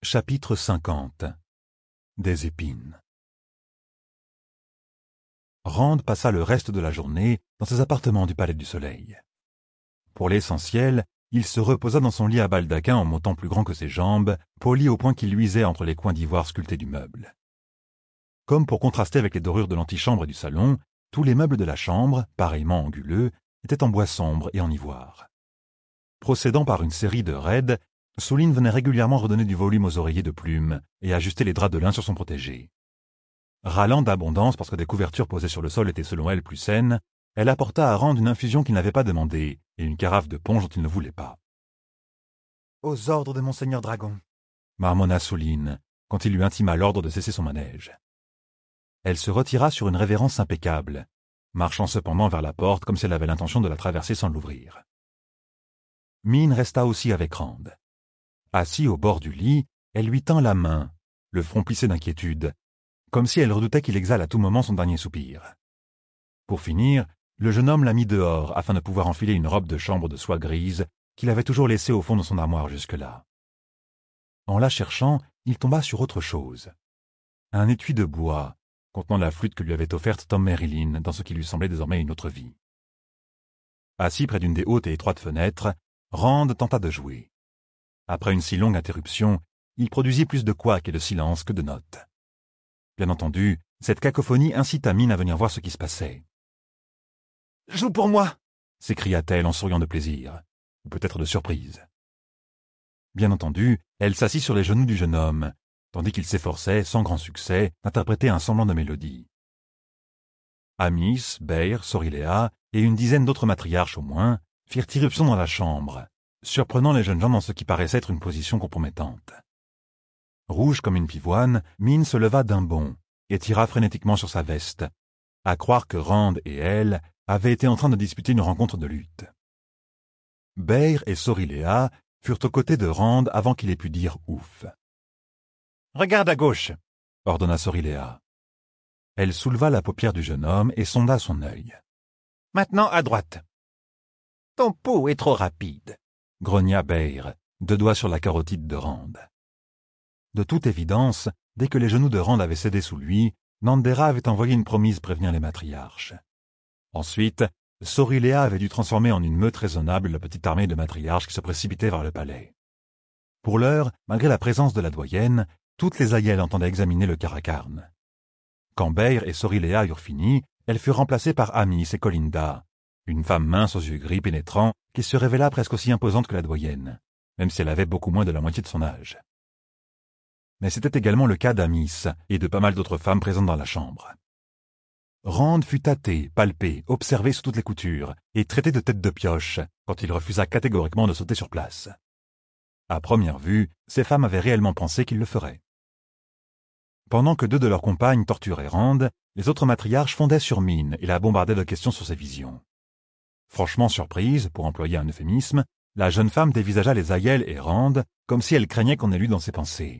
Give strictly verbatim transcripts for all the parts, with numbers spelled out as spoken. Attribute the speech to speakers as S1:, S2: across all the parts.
S1: Chapitre cinquante. Des épines. Rand passa le reste de la journée dans ses appartements du Palais du Soleil. Pour l'essentiel, il se reposa dans son lit à baldaquin en montant plus grand que ses jambes, poli au point qu'il luisait entre les coins d'ivoire sculptés du meuble. Comme pour contraster avec les dorures de l'antichambre et du salon, tous les meubles de la chambre, pareillement anguleux, étaient en bois sombre et en ivoire. Procédant par une série de raids, Souline venait régulièrement redonner du volume aux oreillers de plumes et ajuster les draps de lin sur son protégé. Râlant d'abondance parce que des couvertures posées sur le sol étaient selon elle plus saines, elle apporta à Rand une infusion qu'il n'avait pas demandée et une carafe de punch dont il ne voulait pas. « Aux ordres de Monseigneur Dragon » marmonna Souline, quand il lui intima l'ordre de cesser son manège. Elle se retira sur une révérence impeccable, marchant cependant vers la porte comme si elle avait l'intention de la traverser sans l'ouvrir. Min resta aussi avec Rand. Assis au bord du lit, elle lui tint la main, le front plissé d'inquiétude, comme si elle redoutait qu'il exhale à tout moment son dernier soupir. Pour finir, le jeune homme la mit dehors afin de pouvoir enfiler une robe de chambre de soie grise qu'il avait toujours laissée au fond de son armoire jusque-là. En la cherchant, il tomba sur autre chose. Un étui de bois, contenant la flûte que lui avait offerte Tom Merrilin dans ce qui lui semblait désormais une autre vie. Assis près d'une des hautes et étroites fenêtres, Rand tenta de jouer. Après une si longue interruption, il produisit plus de couacs et de silence que de notes. Bien entendu, cette cacophonie incita Min à venir voir ce qui se passait. « Joue pour moi !» s'écria-t-elle en souriant de plaisir, ou peut-être de surprise. Bien entendu, elle s'assit sur les genoux du jeune homme, tandis qu'il s'efforçait, sans grand succès, d'interpréter un semblant de mélodie. Amis, Beir, Sorrilea et une dizaine d'autres matriarches au moins firent irruption dans la chambre, surprenant les jeunes gens dans ce qui paraissait être une position compromettante. Rouge comme une pivoine, Min se leva d'un bond et tira frénétiquement sur sa veste, à croire que Rand et elle avaient été en train de disputer une rencontre de lutte. Beir et Sorrilea furent aux côtés de Rand avant qu'il ait pu dire ouf. « Regarde à gauche !» ordonna Sorrilea. Elle souleva la paupière du jeune homme et sonda son œil. « Maintenant à droite !»« Ton pouls est trop rapide !» grogna Beir, deux doigts sur la carotide de Rand. De toute évidence, dès que les genoux de Rand avaient cédé sous lui, Nandera avait envoyé une promise prévenir les matriarches. Ensuite, Sorrilea avait dû transformer en une meute raisonnable la petite armée de matriarches qui se précipitait vers le palais. Pour l'heure, malgré la présence de la doyenne, toutes les aïeules entendaient examiner le Caracarne. Quand Beir et Sorrilea eurent fini, elles furent remplacées par Amis et Colinda, une femme mince aux yeux gris pénétrants qui se révéla presque aussi imposante que la doyenne, même si elle avait beaucoup moins de la moitié de son âge. Mais c'était également le cas d'Amis et de pas mal d'autres femmes présentes dans la chambre. Rand fut tâté, palpé, observé sous toutes les coutures et traité de tête de pioche quand il refusa catégoriquement de sauter sur place. À première vue, ces femmes avaient réellement pensé qu'il le ferait. Pendant que deux de leurs compagnes torturaient Rand, les autres matriarches fondaient sur Min et la bombardaient de questions sur ses visions. Franchement surprise, pour employer un euphémisme, la jeune femme dévisagea les aïeules et Rand comme si elle craignait qu'on ait lu dans ses pensées.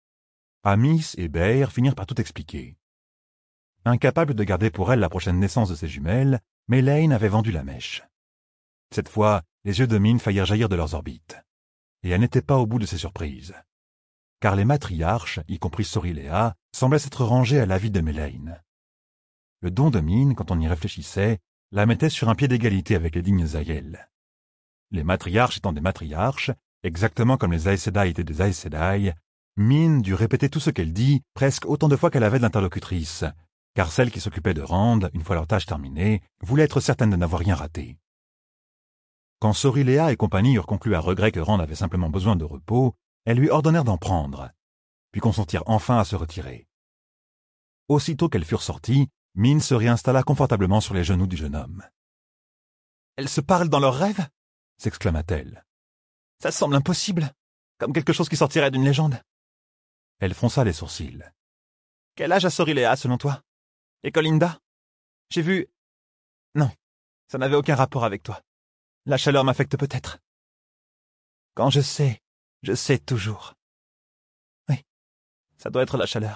S1: Amis et Beir finirent par tout expliquer. Incapable de garder pour elle la prochaine naissance de ses jumelles, Melaine avait vendu la mèche. Cette fois, les yeux de Min faillirent jaillir de leurs orbites. Et elle n'était pas au bout de ses surprises. Car les matriarches, y compris Sorrilea, semblaient s'être rangés à l'avis de Melaine. Le don de Min, quand on y réfléchissait, la mettait sur un pied d'égalité avec les dignes aïeules. Les matriarches étant des matriarches, exactement comme les Aes Sedai étaient des Aes Sedai, Min dut répéter tout ce qu'elle dit presque autant de fois qu'elle avait de l'interlocutrice, car celle qui s'occupait de Rand, une fois leur tâche terminée, voulait être certaine de n'avoir rien raté. Quand Sorrilea et compagnie eurent conclu à regret que Rand avait simplement besoin de repos, elles lui ordonnèrent d'en prendre, puis consentirent enfin à se retirer. Aussitôt qu'elles furent sorties, Min se réinstalla confortablement sur les genoux du jeune homme. « Elles se parlent dans leurs rêves » s'exclama-t-elle. « Ça semble impossible, comme quelque chose qui sortirait d'une légende. » Elle fronça les sourcils. « Quel âge a Sorrilea, selon toi? Et Colinda? J'ai vu... Non, ça n'avait aucun rapport avec toi. La chaleur m'affecte peut-être. Quand je sais, je sais toujours. Oui, ça doit être la chaleur. »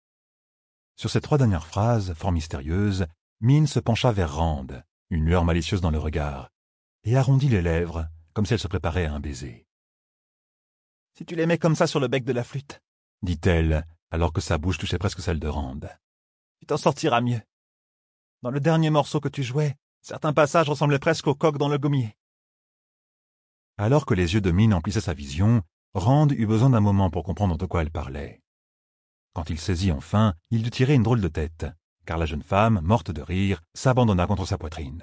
S1: Sur ces trois dernières phrases, fort mystérieuses, Min se pencha vers Rand, une lueur malicieuse dans le regard, et arrondit les lèvres, comme si elle se préparait à un baiser. Si tu les mets comme ça sur le bec de la flûte, dit-elle, alors que sa bouche touchait presque celle de Rand. Tu t'en sortiras mieux. Dans le dernier morceau que tu jouais, certains passages ressemblaient presque au coq dans le gommier. Alors que les yeux de Mine emplissaient sa vision, Rand eut besoin d'un moment pour comprendre de quoi elle parlait. Quand il saisit enfin, il dut tirer une drôle de tête, car la jeune femme, morte de rire, s'abandonna contre sa poitrine.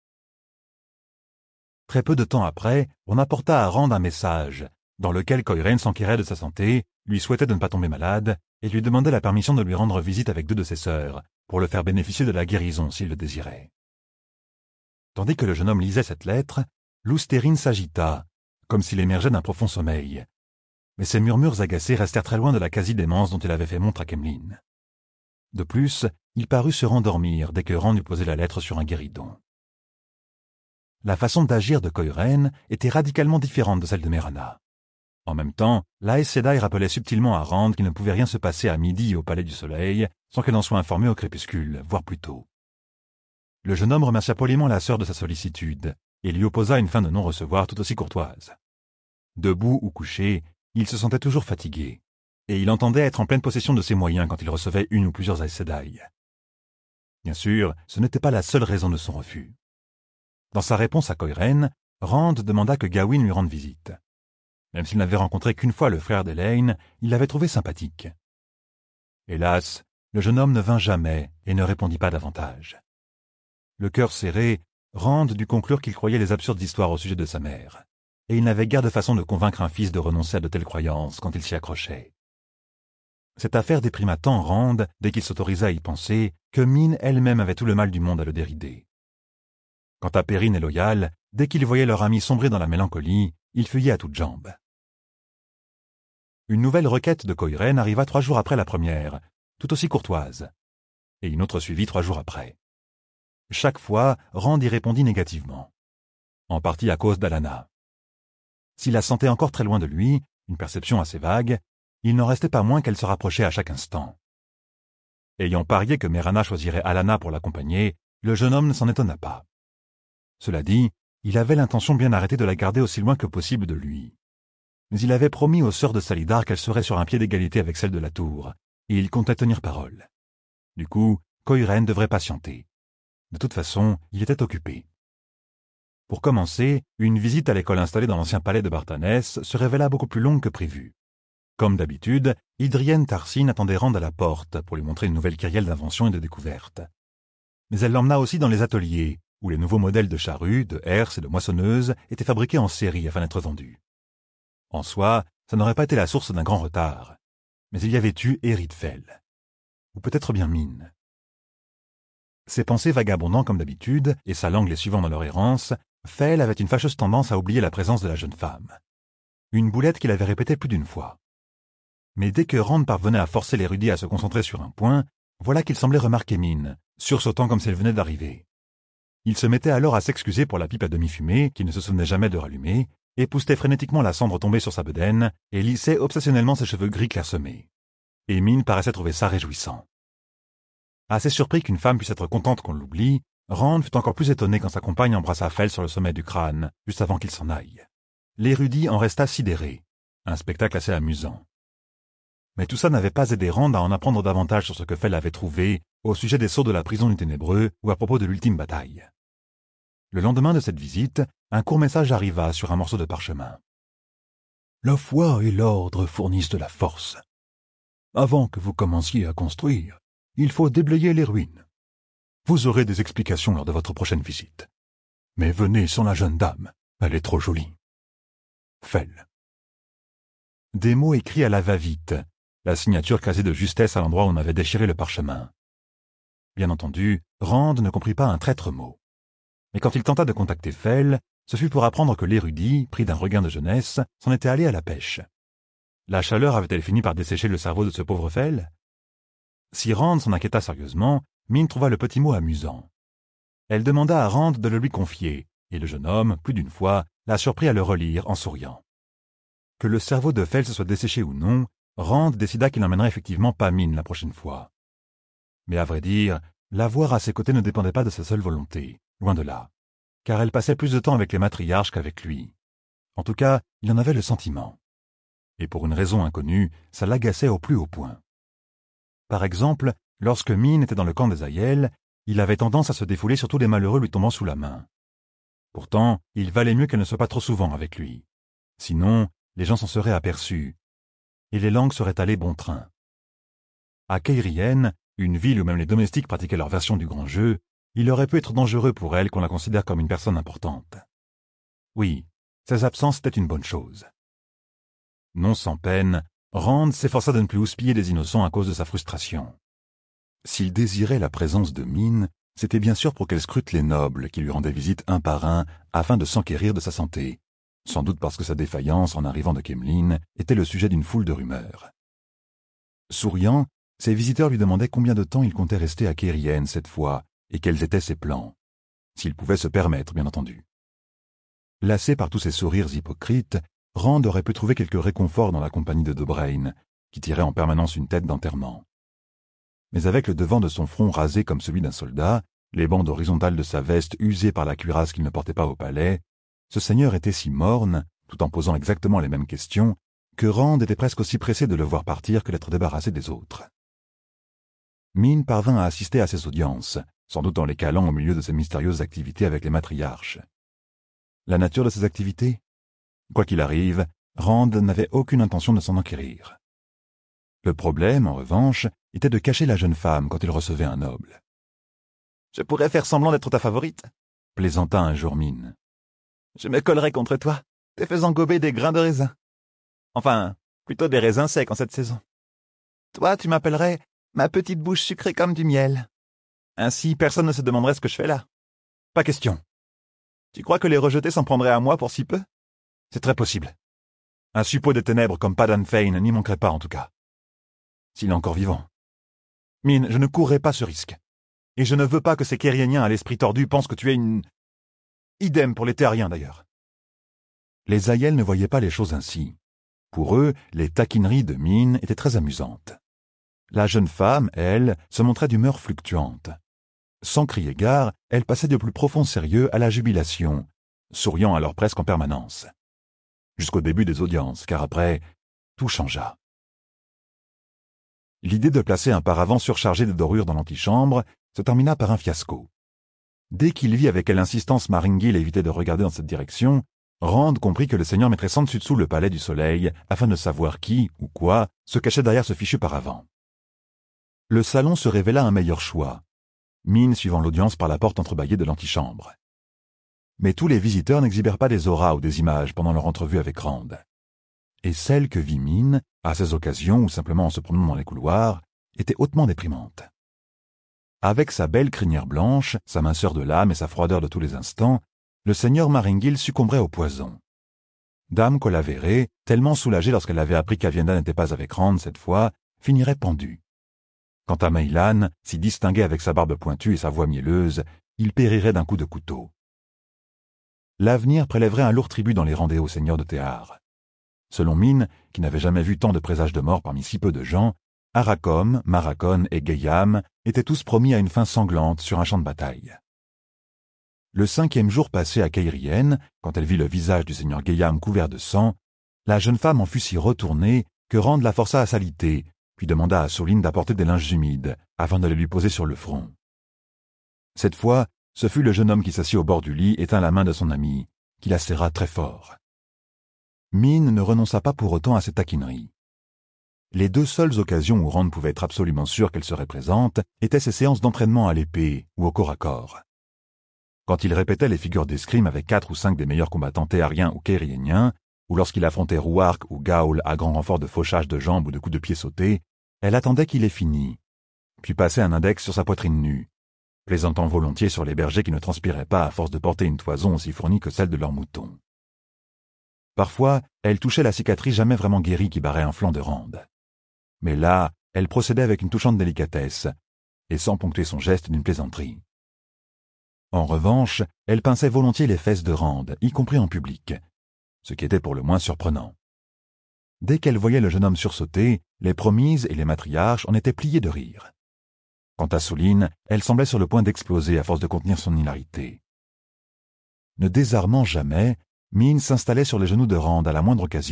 S1: Très peu de temps après, on apporta à Rand un message, dans lequel Coiren s'enquirait de sa santé, lui souhaitait de ne pas tomber malade, et lui demandait la permission de lui rendre visite avec deux de ses sœurs, pour le faire bénéficier de la guérison s'il le désirait. Tandis que le jeune homme lisait cette lettre, Lousterine s'agita, comme s'il émergeait d'un profond sommeil. Mais ses murmures agacés restèrent très loin de la quasi-démence dont il avait fait montre à Kemlin. De plus, il parut se rendormir dès que Rand eut posé la lettre sur un guéridon. La façon d'agir de Coiren était radicalement différente de celle de Merana. En même temps, l'Aes Sedai rappelait subtilement à Rand qu'il ne pouvait rien se passer à midi au Palais du Soleil sans qu'elle en soit informée au crépuscule, voire plus tôt. Le jeune homme remercia poliment la sœur de sa sollicitude et lui opposa une fin de non-recevoir tout aussi courtoise. Debout ou couché, il se sentait toujours fatigué, et il entendait être en pleine possession de ses moyens quand il recevait une ou plusieurs Aes Sedai. Bien sûr, ce n'était pas la seule raison de son refus. Dans sa réponse à Coiren, Rand demanda que Gawain lui rende visite. Même s'il n'avait rencontré qu'une fois le frère d'Elaine, il l'avait trouvé sympathique. Hélas, le jeune homme ne vint jamais et ne répondit pas davantage. Le cœur serré, Rand dut conclure qu'il croyait les absurdes histoires au sujet de sa mère, et il n'avait guère de façon de convaincre un fils de renoncer à de telles croyances quand il s'y accrochait. Cette affaire déprima tant Rand, dès qu'il s'autorisa à y penser, que Mine elle-même avait tout le mal du monde à le dérider. Quant à Perrine et Loyal, dès qu'ils voyaient leur ami sombrer dans la mélancolie, ils fuyaient à toutes jambes. Une nouvelle requête de Coiren arriva trois jours après la première, tout aussi courtoise, et une autre suivit trois jours après. Chaque fois, Rand y répondit négativement, en partie à cause d'Alanna. S'il la sentait encore très loin de lui, une perception assez vague, il n'en restait pas moins qu'elle se rapprochait à chaque instant. Ayant parié que Merana choisirait Alanna pour l'accompagner, le jeune homme ne s'en étonna pas. Cela dit, il avait l'intention bien arrêtée de la garder aussi loin que possible de lui. Mais il avait promis aux sœurs de Salidar qu'elle serait sur un pied d'égalité avec celle de la tour, et il comptait tenir parole. Du coup, Coiren devrait patienter. De toute façon, il était occupé. Pour commencer, une visite à l'école installée dans l'ancien palais de Bartanès se révéla beaucoup plus longue que prévu. Comme d'habitude, Idrienne Tarsine attendait Rand à la porte pour lui montrer une nouvelle kyrielle d'inventions et de découvertes. Mais elle l'emmena aussi dans les ateliers, où les nouveaux modèles de charrues, de herses et de moissonneuses étaient fabriqués en série afin d'être vendus. En soi, ça n'aurait pas été la source d'un grand retard, mais il y avait eu Eridfell. Ou peut-être bien Mine. Ses pensées vagabondant comme d'habitude, et sa langue les suivant dans leur errance, Fell avait une fâcheuse tendance à oublier la présence de la jeune femme. Une boulette qu'il avait répétée plus d'une fois. Mais dès que Rand parvenait à forcer l'érudit à se concentrer sur un point, voilà qu'il semblait remarquer Mine, sursautant comme si elle venait d'arriver. Il se mettait alors à s'excuser pour la pipe à demi fumée, qu'il ne se souvenait jamais de rallumer, époussetait frénétiquement la cendre tombée sur sa bedaine et lissait obsessionnellement ses cheveux gris clairsemés. Et Mine paraissait trouver ça réjouissant. Assez surpris qu'une femme puisse être contente qu'on l'oublie, Rand fut encore plus étonné quand sa compagne embrassa Fell sur le sommet du crâne, juste avant qu'il s'en aille. L'érudit en resta sidéré, un spectacle assez amusant. Mais tout ça n'avait pas aidé Rand à en apprendre davantage sur ce que Fell avait trouvé au sujet des sceaux de la prison du Ténébreux ou à propos de l'ultime bataille. Le lendemain de cette visite, un court message arriva sur un morceau de parchemin. « La foi et l'ordre fournissent de la force. Avant que vous commenciez à construire, il faut déblayer les ruines. Vous aurez des explications lors de votre prochaine visite. Mais venez sans la jeune dame, elle est trop jolie. Fell. » Des mots écrits à la va-vite, la signature casée de justesse à l'endroit où on avait déchiré le parchemin. Bien entendu, Rand ne comprit pas un traître mot. Mais quand il tenta de contacter Fell, ce fut pour apprendre que l'érudit, pris d'un regain de jeunesse, s'en était allé à la pêche. La chaleur avait-elle fini par dessécher le cerveau de ce pauvre Fell? Si Rand s'en inquiéta sérieusement, Mine trouva le petit mot amusant. Elle demanda à Rand de le lui confier, et le jeune homme, plus d'une fois, la surprit à le relire en souriant. Que le cerveau de Fell se soit desséché ou non, Rand décida qu'il n'emmènerait effectivement pas Mine la prochaine fois. Mais à vrai dire, l'avoir à ses côtés ne dépendait pas de sa seule volonté, loin de là, car elle passait plus de temps avec les matriarches qu'avec lui. En tout cas, il en avait le sentiment. et pour une raison inconnue, ça l'agaçait au plus haut point. Par exemple, lorsque Min était dans le camp des Aiel, il avait tendance à se défouler sur tous les malheureux lui tombant sous la main. Pourtant, il valait mieux qu'elle ne soit pas trop souvent avec lui. Sinon, les gens s'en seraient aperçus, et les langues seraient allées bon train. À Caerhyen, une ville où même les domestiques pratiquaient leur version du grand jeu, il aurait pu être dangereux pour elle qu'on la considère comme une personne importante. Oui, ses absences étaient une bonne chose. Non sans peine, Rand s'efforça de ne plus houspiller des innocents à cause de sa frustration. S'il désirait la présence de Min, c'était bien sûr pour qu'elle scrute les nobles qui lui rendaient visite un par un afin de s'enquérir de sa santé, sans doute parce que sa défaillance en arrivant de Caemlyn était le sujet d'une foule de rumeurs. Souriant, ses visiteurs lui demandaient combien de temps il comptait rester à Caerhyen cette fois et quels étaient ses plans, s'il pouvait se permettre, bien entendu. Lassé par tous ces sourires hypocrites, Rand aurait pu trouver quelque réconfort dans la compagnie de Dobraine, qui tirait en permanence une tête d'enterrement. Mais avec le devant de son front rasé comme celui d'un soldat, les bandes horizontales de sa veste usées par la cuirasse qu'il ne portait pas au palais, ce seigneur était si morne, tout en posant exactement les mêmes questions, que Rand était presque aussi pressé de le voir partir que d'être débarrassé des autres. Min parvint à assister à ces audiences, sans doute en les calant au milieu de ses mystérieuses activités avec les matriarches. La nature de ces activités? Quoi qu'il arrive, Rand n'avait aucune intention de s'en enquérir. Le problème, en revanche, était de cacher la jeune femme quand il recevait un noble. « Je pourrais faire semblant d'être ta favorite » plaisanta un jour Min. « Je me collerai contre toi, te faisant gober des grains de raisin. Enfin, plutôt des raisins secs en cette saison. Toi, tu m'appellerais ma petite bouche sucrée comme du miel. Ainsi, personne ne se demanderait ce que je fais là. Pas question. Tu crois que les rejetés s'en prendraient à moi pour si peu? C'est très possible. Un suppôt des ténèbres comme Padan Fain n'y manquerait pas en tout cas. S'il est encore vivant. Min, je ne courrai pas ce risque. Et je ne veux pas que ces Caerhyéniens à l'esprit tordu pensent que tu es une... Idem pour les Terriens d'ailleurs. Les Aiel ne voyaient pas les choses ainsi. Pour eux, les taquineries de Min étaient très amusantes. La jeune femme, elle, se montrait d'humeur fluctuante. Sans crier gare, elle passait du plus profond sérieux à la jubilation, souriant alors presque en permanence. Jusqu'au début des audiences, car après, tout changea. L'idée de placer un paravent surchargé de dorures dans l'antichambre se termina par un fiasco. Dès qu'il vit avec quelle insistance Maringil évitait de regarder dans cette direction, Rand comprit que le seigneur mettrait sans dessus dessous le palais du soleil afin de savoir qui, ou quoi, se cachait derrière ce fichu paravent. Le salon se révéla un meilleur choix, Min suivant l'audience par la porte entrebâillée de l'antichambre. Mais tous les visiteurs n'exhibèrent pas des auras ou des images pendant leur entrevue avec Rand. Et celle que vit Min, à ces occasions ou simplement en se promenant dans les couloirs, était hautement déprimante. Avec sa belle crinière blanche, sa minceur de l'âme et sa froideur de tous les instants, le seigneur Maringil succomberait au poison. Dame Colavere, tellement soulagée lorsqu'elle avait appris qu'Avienda n'était pas avec Rand cette fois, finirait pendue. Quant à Meylan, si distingué avec sa barbe pointue et sa voix mielleuse, il périrait d'un coup de couteau. L'avenir prélèverait un lourd tribut dans les rendez aux seigneurs de Théar. Selon Min, qui n'avait jamais vu tant de présages de mort parmi si peu de gens, Arakom, Maracon et Geyam étaient tous promis à une fin sanglante sur un champ de bataille. Le cinquième jour passé à Caerhyen, quand elle vit le visage du seigneur Geyam couvert de sang, la jeune femme en fut si retournée que Rand la força à s'aliter, puis demanda à Soline d'apporter des linges humides, afin de les lui poser sur le front. Cette fois, ce fut le jeune homme qui s'assit au bord du lit et tint la main de son ami, qui la serra très fort. Min ne renonça pas pour autant à cette taquinerie. Les deux seules occasions où Rand pouvait être absolument sûr qu'elle serait présente étaient ses séances d'entraînement à l'épée ou au corps à corps. Quand il répétait les figures d'escrime avec quatre ou cinq des meilleurs combattants théariens ou caerhyéniens, ou lorsqu'il affrontait Rouark ou Gaul à grand renfort de fauchage de jambes ou de coups de pied sautés, elle attendait qu'il ait fini, puis passait un index sur sa poitrine nue, plaisantant volontiers sur les bergers qui ne transpiraient pas à force de porter une toison aussi fournie que celle de leurs moutons. Parfois, elle touchait la cicatrice jamais vraiment guérie qui barrait un flanc de Rand. Mais là, elle procédait avec une touchante délicatesse, et sans ponctuer son geste d'une plaisanterie. En revanche, elle pinçait volontiers les fesses de Rand, y compris en public, ce qui était pour le moins surprenant. Dès qu'elle voyait le jeune homme sursauter, les promises et les matriarches en étaient pliées de rire. Quant à Soline, elle semblait sur le point d'exploser à force de contenir son hilarité. Ne désarmant jamais, Min s'installait sur les genoux de Rand à la moindre occasion,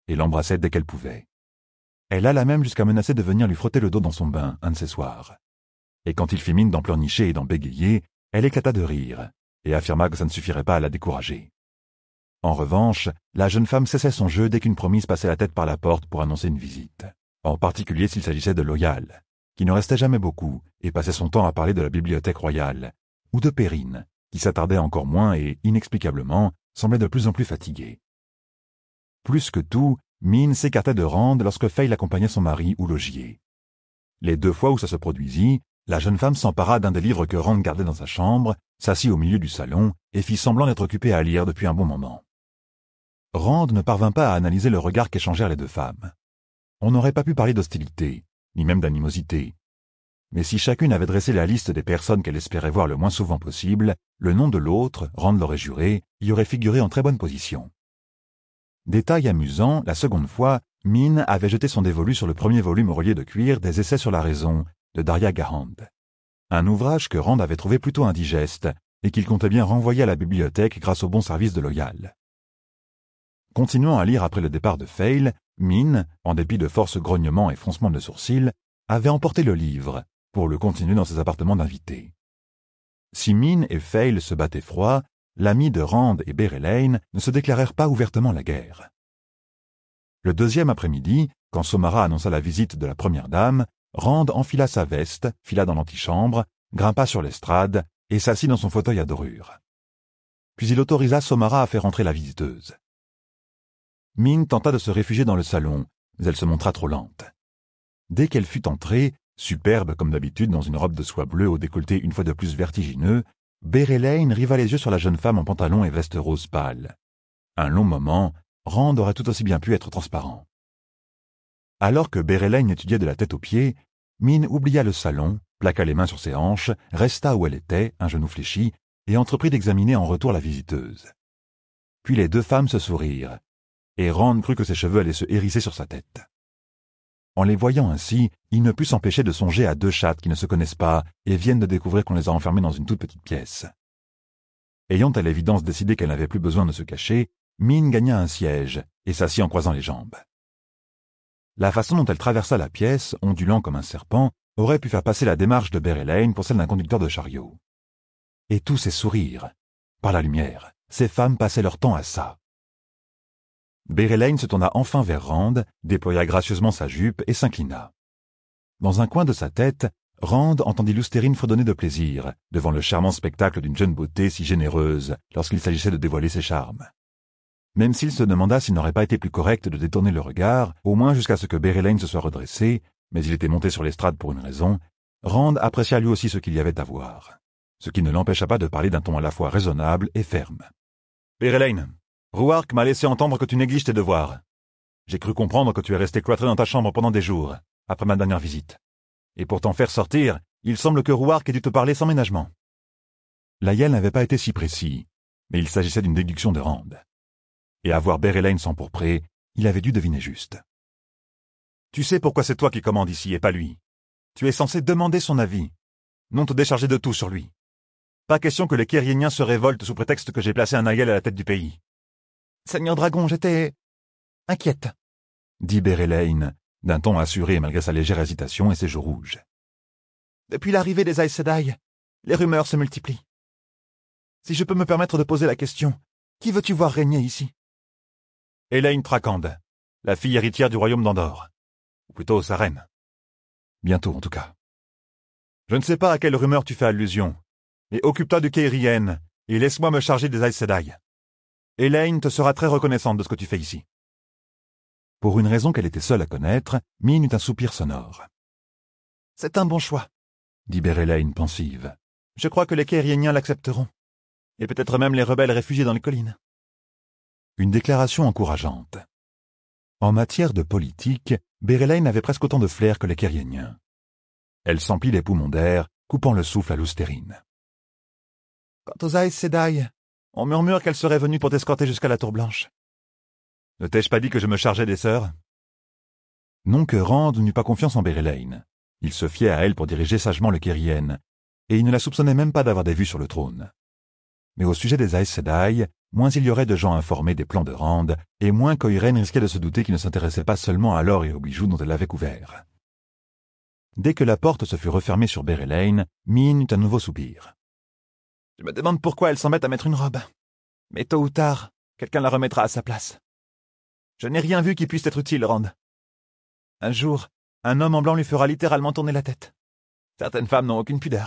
S1: et l'embrassait dès qu'elle pouvait. Elle alla même jusqu'à menacer de venir lui frotter le dos dans son bain, un de ces soirs. Et quand il fit mine d'en pleurnicher et d'en bégayer, elle éclata de rire, et affirma que ça ne suffirait pas à la décourager. En revanche, la jeune femme cessait son jeu dès qu'une promise passait la tête par la porte pour annoncer une visite, en particulier s'il s'agissait de Loyal, qui ne restait jamais beaucoup et passait son temps à parler de la bibliothèque royale, ou de Perrine, qui s'attardait encore moins et, inexplicablement, semblait de plus en plus fatiguée. Plus que tout, Min s'écartait de Rand lorsque Fay accompagnait son mari ou Logier. Les deux fois où ça se produisit, la jeune femme s'empara d'un des livres que Rand gardait dans sa chambre, s'assit au milieu du salon et fit semblant d'être occupée à lire depuis un bon moment. Rand ne parvint pas à analyser le regard qu'échangèrent les deux femmes. On n'aurait pas pu parler d'hostilité, ni même d'animosité. Mais si chacune avait dressé la liste des personnes qu'elle espérait voir le moins souvent possible, le nom de l'autre, Rand l'aurait juré, y aurait figuré en très bonne position. Détail amusant, la seconde fois, Min avait jeté son dévolu sur le premier volume relié de cuir des Essais sur la raison, de Daria Garand. Un ouvrage que Rand avait trouvé plutôt indigeste et qu'il comptait bien renvoyer à la bibliothèque grâce au bon service de Loyal. Continuant à lire après le départ de Fay, Min, en dépit de force grognements et froncements de sourcils, avait emporté le livre pour le continuer dans ses appartements d'invités. Si Min et Fay se battaient froid, l'ami de Rand et Berelaine ne se déclarèrent pas ouvertement la guerre. Le deuxième après-midi, quand Somara annonça la visite de la première dame, Rand enfila sa veste, fila dans l'antichambre, grimpa sur l'estrade et s'assit dans son fauteuil à dorure. Puis il autorisa Somara à faire entrer la visiteuse. Min tenta de se réfugier dans le salon, mais elle se montra trop lente. Dès qu'elle fut entrée, superbe comme d'habitude dans une robe de soie bleue au décolleté une fois de plus vertigineux, Berelaine riva les yeux sur la jeune femme en pantalon et veste rose pâle. Un long moment, Rand aurait tout aussi bien pu être transparent. Alors que Berelaine étudiait de la tête aux pieds, Min oublia le salon, plaqua les mains sur ses hanches, resta où elle était, un genou fléchi, et entreprit d'examiner en retour la visiteuse. Puis les deux femmes se sourirent, et Rand crut que ses cheveux allaient se hérisser sur sa tête. En les voyant ainsi, il ne put s'empêcher de songer à deux chattes qui ne se connaissent pas et viennent de découvrir qu'on les a enfermées dans une toute petite pièce. Ayant à l'évidence décidé qu'elle n'avait plus besoin de se cacher, Min gagna un siège et s'assit en croisant les jambes. La façon dont elle traversa la pièce, ondulant comme un serpent, aurait pu faire passer la démarche de Berelaine pour celle d'un conducteur de chariot. Et tous ces sourires. Par la lumière, ces femmes passaient leur temps à ça. Berelaine se tourna enfin vers Rand, déploya gracieusement sa jupe et s'inclina. Dans un coin de sa tête, Rand entendit Loustérine fredonner de plaisir devant le charmant spectacle d'une jeune beauté si généreuse lorsqu'il s'agissait de dévoiler ses charmes. Même s'il se demanda s'il n'aurait pas été plus correct de détourner le regard, au moins jusqu'à ce que Berelaine se soit redressée, mais il était monté sur l'estrade pour une raison, Rand apprécia lui aussi ce qu'il y avait à voir, ce qui ne l'empêcha pas de parler d'un ton à la fois raisonnable et ferme. « Berelaine, Rouark m'a laissé entendre que tu négliges tes devoirs. J'ai cru comprendre que tu es resté cloîtré dans ta chambre pendant des jours, après ma dernière visite. Et pour t'en faire sortir, il semble que Rouark ait dû te parler sans ménagement. » L'aïeul n'avait pas été si précis, mais il s'agissait d'une déduction de Rand. Et à voir Berelaine s'empourprer, il avait dû deviner juste. « Tu sais pourquoi c'est toi qui commandes ici et pas lui. Tu es censé demander son avis, non te décharger de tout sur lui. Pas question que les Kériéniens se révoltent sous prétexte que j'ai placé un aïeul à la tête du pays. »« Seigneur Dragon, j'étais... inquiète, » dit Berelaine, d'un ton assuré malgré sa légère hésitation et ses joues rouges. « Depuis l'arrivée des Aes Sedai, les rumeurs se multiplient. Si je peux me permettre de poser la question, qui veux-tu voir régner ici ?»« Elaine Trakand, la fille héritière du royaume d'Andorre. Ou plutôt sa reine. Bientôt, en tout cas. Je ne sais pas à quelle rumeur tu fais allusion, mais occupe-toi du Kérien et laisse-moi me charger des Aes Sedai. Elaine te sera très reconnaissante de ce que tu fais ici. » Pour une raison qu'elle était seule à connaître, Min eut un soupir sonore. « C'est un bon choix, » dit Berelaine pensive. « Je crois que les Kériéniens l'accepteront, et peut-être même les rebelles réfugiés dans les collines. » Une déclaration encourageante. En matière de politique, Berelaine avait presque autant de flair que les Kériéniens. Elle s'emplit les poumons d'air, coupant le souffle à Loustérine. « Quant aux Aes Sedai, on murmure qu'elle serait venue pour t'escorter jusqu'à la Tour Blanche. Ne t'ai-je pas dit que je me chargeais des sœurs ?» Non que Rand n'eût pas confiance en Berelaine. Il se fiait à elle pour diriger sagement le Kérien, et il ne la soupçonnait même pas d'avoir des vues sur le trône. Mais au sujet des Aes Sedai, moins il y aurait de gens informés des plans de Rand, et moins qu'Oiren risquait de se douter qu'il ne s'intéressait pas seulement à l'or et aux bijoux dont elle avait couvert. Dès que la porte se fut refermée sur Berelaine, Min eut un nouveau soupir. « Je me demande pourquoi elle s'embête à mettre une robe. Mais tôt ou tard, quelqu'un la remettra à sa place. Je n'ai rien vu qui puisse être utile, Rand. Un jour, un homme en blanc lui fera littéralement tourner la tête. Certaines femmes n'ont aucune pudeur. »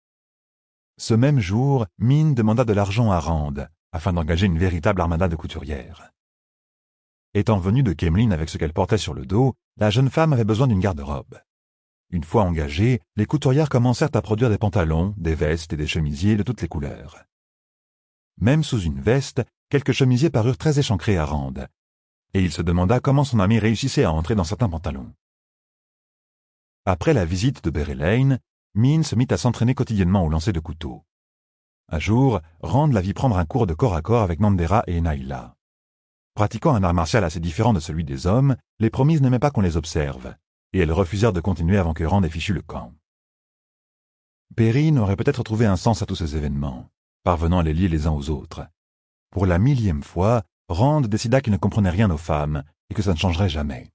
S1: Ce même jour, Min demanda de l'argent à Rand, afin d'engager une véritable armada de couturières. Étant venue de Kemlin avec ce qu'elle portait sur le dos, la jeune femme avait besoin d'une garde-robe. Une fois engagées, les couturières commencèrent à produire des pantalons, des vestes et des chemisiers de toutes les couleurs. Même sous une veste, quelques chemisiers parurent très échancrés à Rand, et il se demanda comment son ami réussissait à entrer dans certains pantalons. Après la visite de Berelaine, Min se mit à s'entraîner quotidiennement au lancer de couteau. Un jour, Rand la vit prendre un cours de corps à corps avec Nandera et Naila. Pratiquant un art martial assez différent de celui des hommes, les promises n'aimaient pas qu'on les observe, et elles refusèrent de continuer avant que Rand ait fichu le camp. Perrine aurait peut-être trouvé un sens à tous ces événements, parvenant à les lier les uns aux autres. Pour la millième fois, Rand décida qu'il ne comprenait rien aux femmes, et que ça ne changerait jamais.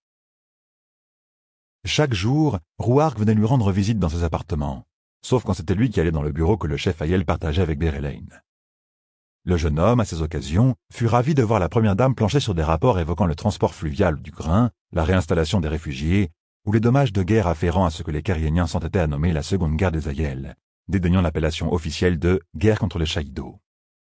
S1: Chaque jour, Rouark venait lui rendre visite dans ses appartements, sauf quand c'était lui qui allait dans le bureau que le chef Aiel partageait avec Berelaine. Le jeune homme, à ces occasions, fut ravi de voir la première dame plancher sur des rapports évoquant le transport fluvial du grain, la réinstallation des réfugiés, ou les dommages de guerre afférents à ce que les Kériéniens s'entêtaient à nommer la Seconde Guerre des Aiels, dédaignant l'appellation officielle de « guerre contre les Shaïdo ».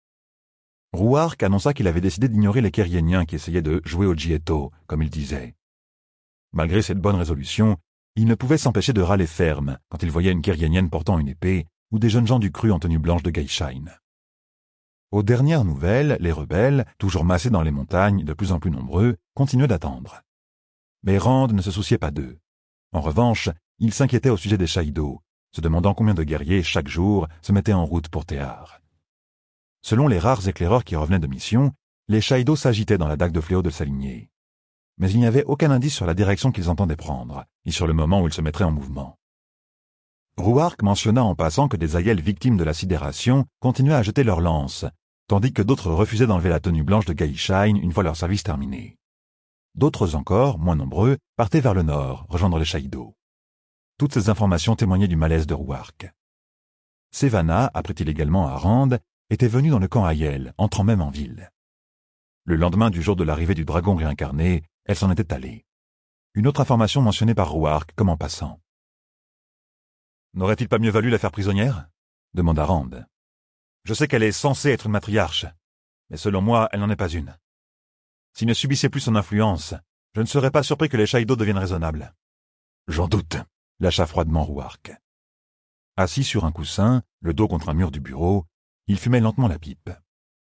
S1: Rouark annonça qu'il avait décidé d'ignorer les Kériéniens qui essayaient de « jouer au Djieto », comme il disait. Malgré cette bonne résolution, il ne pouvait s'empêcher de râler ferme quand il voyait une Kériénienne portant une épée ou des jeunes gens du cru en tenue blanche de Geishain. Aux dernières nouvelles, les rebelles, toujours massés dans les montagnes, de plus en plus nombreux, continuaient d'attendre. Mais Rand ne se souciait pas d'eux. En revanche, il s'inquiétait au sujet des Shaïdo, se demandant combien de guerriers, chaque jour, se mettaient en route pour Théar. Selon les rares éclaireurs qui revenaient de mission, les Shaïdo s'agitaient dans la dague de fléau de sa lignée. Mais il n'y avait aucun indice sur la direction qu'ils entendaient prendre, ni sur le moment où ils se mettraient en mouvement. Rouark mentionna en passant que des Aiels victimes de la sidération continuaient à jeter leurs lances, tandis que d'autres refusaient d'enlever la tenue blanche de Geishain une fois leur service terminé. D'autres encore, moins nombreux, partaient vers le nord, rejoindre les Shaïdo. Toutes ces informations témoignaient du malaise de Rouark. Sevanna, apprit-il également à Rand, était venue dans le camp Aiel, entrant même en ville. Le lendemain du jour de l'arrivée du dragon réincarné, elle s'en était allée. Une autre information mentionnée par Rouark comme en passant. « N'aurait-il pas mieux valu la faire prisonnière ?» demanda Rand. « Je sais qu'elle est censée être une matriarche, mais selon moi, elle n'en est pas une. S'il ne subissait plus son influence, je ne serais pas surpris que les Shaïdo deviennent raisonnables. »« J'en doute, » lâcha froidement Rouark. Assis sur un coussin, le dos contre un mur du bureau, il fumait lentement la pipe.